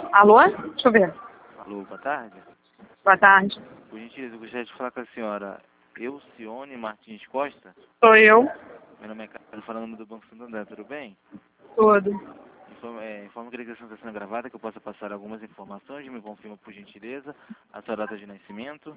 Alô? Deixa eu ver. Alô, boa tarde. Boa tarde. Por gentileza, eu gostaria de falar com a senhora Elcione Martins Costa. Sou eu. Meu nome é Carlos, falando do Banco Santander, tudo bem? Tudo. Informo que a ligação está sendo gravada, que eu possa passar algumas informações. Me confirma, por gentileza, a sua data de nascimento,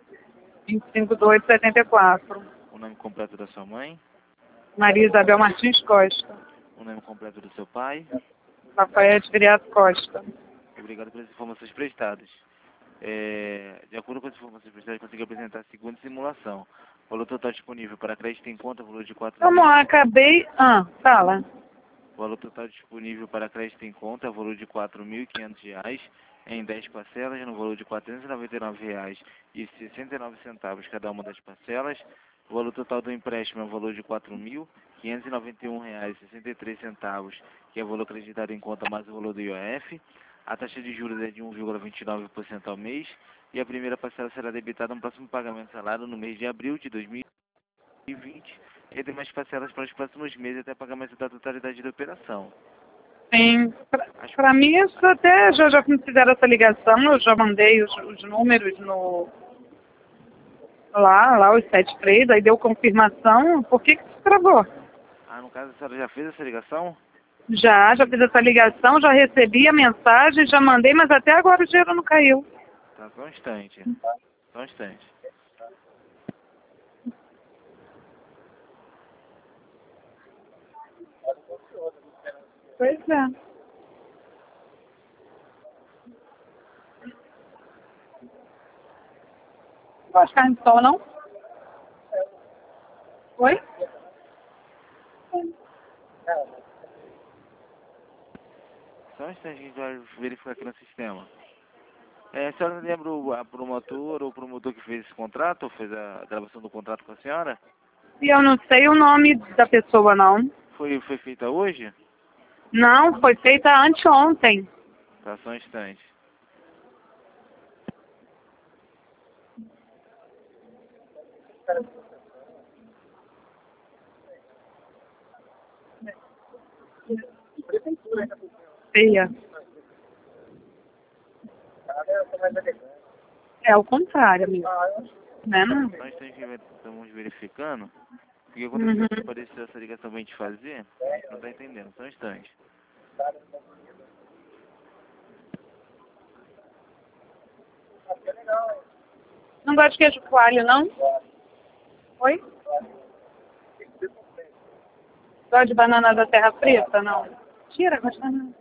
25/2/74. o nome completo da sua mãe, Maria Isabel Martins Costa. o nome completo do seu pai. Rafael de Viriato Costa. Obrigado pelas informações prestadas. De acordo com as informações prestadas, consegui apresentar a segunda simulação. O valor total disponível para crédito em conta, valor de 4 Como acabei... fala. O valor total disponível para crédito em conta é o valor de R$ 4.500 em 10 parcelas, no valor de R$ 499,69 cada uma das parcelas. O valor total do empréstimo é o valor de R$ 4.591,63, que é o valor acreditado em conta mais o valor do IOF. A taxa de juros é de 1,29% ao mês e a primeira parcela será debitada no próximo pagamento salário no mês de abril de 2020 e demais parcelas para os próximos meses até pagamento da totalidade da operação. Sim. Para mim, isso até já fizeram essa ligação. Eu já mandei os números no... Lá, os 73, aí deu confirmação. Por que se travou? No caso, a senhora já fez essa ligação? Já fiz essa ligação, já recebi a mensagem, já mandei, mas até agora o dinheiro não caiu. Tá, só um instante. Só um instante. Pois é. Pode ficar em sol, não? Oi? Só um instante que a gente vai verificar aqui no sistema. A senhora lembra a promotora ou o promotor que fez esse contrato, ou fez a gravação do contrato com a senhora? E eu não sei o nome da pessoa, não. Foi feita hoje? Não, foi feita anteontem. Tá, só um instante. Feia. É o contrário, amigo. Né? Não? Só um instante que estamos verificando. Porque quando apareceu essa ligação pra gente fazer, a gente não tá entendendo. Só um instante. Não gosta de queijo coalho, não? Oi? Gosta de banana da terra preta, não? Tira, gosta de banana.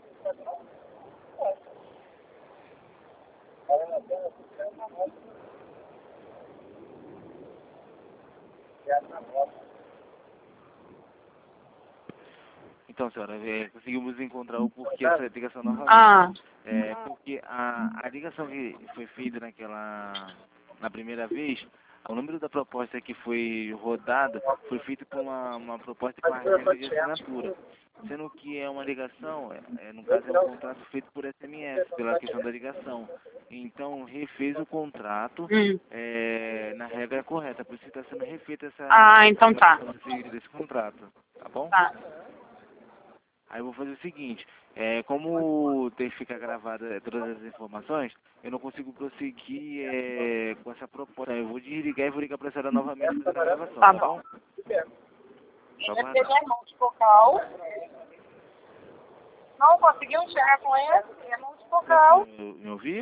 Então, senhora, conseguimos encontrar o porquê dessa ligação novamente. Porque a ligação que foi feita na primeira vez, o número da proposta que foi rodada foi feito por uma proposta com a regra de assinatura. Sendo que é uma ligação, no caso é um contrato feito por SMS, pela questão da ligação. Então, refez o contrato na regra correta, por isso está sendo refeita essa Então tá. desse contrato, tá bom? Tá. Aí eu vou fazer o seguinte, como tem que ficar gravada todas as informações, eu não consigo prosseguir com essa proposta. Eu vou desligar e vou ligar para a senhora novamente fazer a gravação, Tá tá bom. bom? Só aguardar. Não conseguiu enxergar com ele, é multifocal. Me ouviu?